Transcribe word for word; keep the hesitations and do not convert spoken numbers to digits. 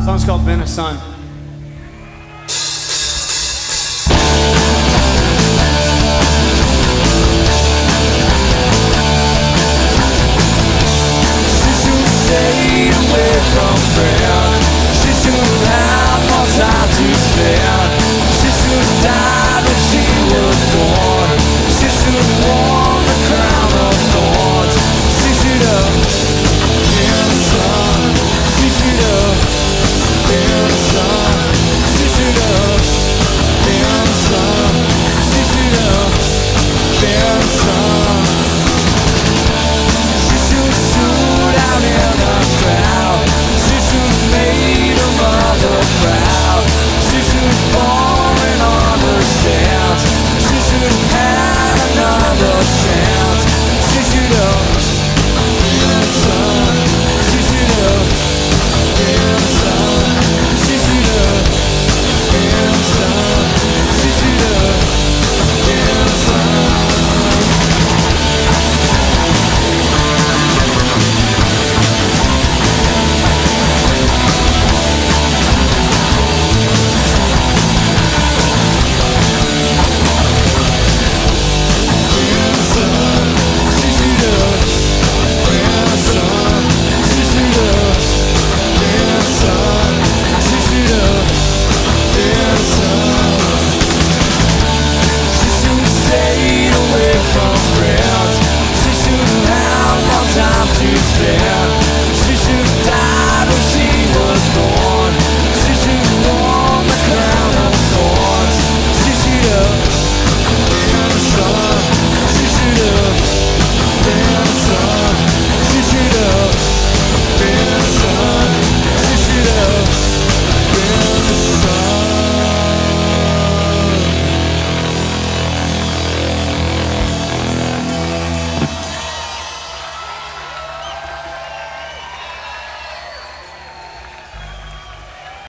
song's called Been a Son. Stayed away from friends. She should have more time to spend. She should have died when she was born.